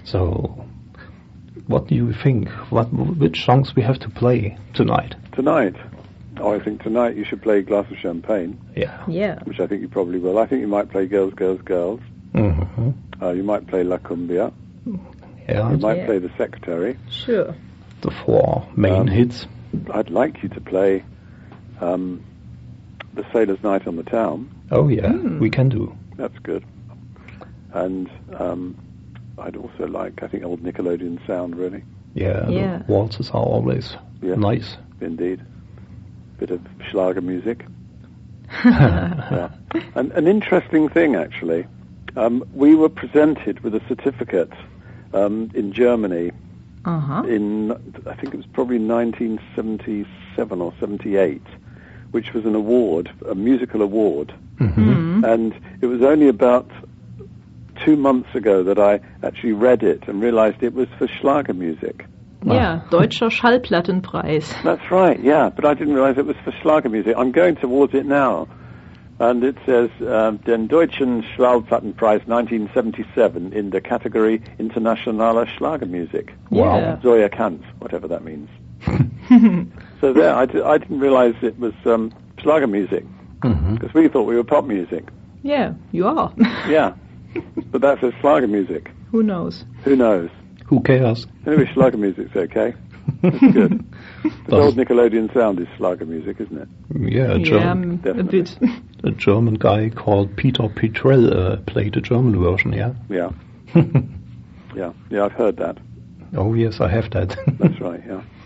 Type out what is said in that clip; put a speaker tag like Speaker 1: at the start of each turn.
Speaker 1: So, what do you think? Which songs we have to play tonight?
Speaker 2: Tonight? Oh, I think tonight you should play a Glass of Champagne.
Speaker 3: Yeah.
Speaker 2: Which I think you probably will. I think you might play Girls, Girls, Girls.
Speaker 1: Mm-hmm.
Speaker 2: You might play La Cumbia.
Speaker 1: Yeah.
Speaker 2: You might play The Secretary.
Speaker 3: Sure.
Speaker 1: The 4 main hits.
Speaker 2: I'd like you to play The Sailor's Night on the Town.
Speaker 1: Oh, yeah, we can do.
Speaker 2: That's good. And I'd also like, I think, old Nickelodeon sound, really.
Speaker 1: Yeah, the waltzes are always nice.
Speaker 2: Indeed. Bit of Schlager music. Yeah. And an interesting thing, actually. We were presented with a certificate in Germany in, I think it was probably 1977 or 78, which was an award, a musical award.
Speaker 1: Mm-hmm.
Speaker 2: And it was only about 2 months ago that I actually read it and realized it was for Schlager music.
Speaker 3: Yeah, Deutscher Schallplattenpreis.
Speaker 2: That's right, yeah, but I didn't realize it was for Schlager music. I'm going towards it now. And it says, Den Deutschen Schallplattenpreis 1977 in the category Internationale Schlagermusik.
Speaker 3: Wow.
Speaker 2: Zoya Kant, whatever that means. So there, I didn't realize it was Schlager music, because we thought we were pop music.
Speaker 3: Yeah, you are.
Speaker 2: Yeah, but that says Schlager music.
Speaker 3: Who knows?
Speaker 2: Who knows?
Speaker 1: Who cares?
Speaker 2: Anyway, Schlager music's okay. That's good. The old Nickelodeon sound is Schlager music, isn't it?
Speaker 1: Yeah,
Speaker 3: a bit.
Speaker 1: A German guy called Peter Petrel played a German version, yeah?
Speaker 2: Yeah. Yeah, I've heard that.
Speaker 1: Oh, yes, I have that.
Speaker 2: That's right, yeah.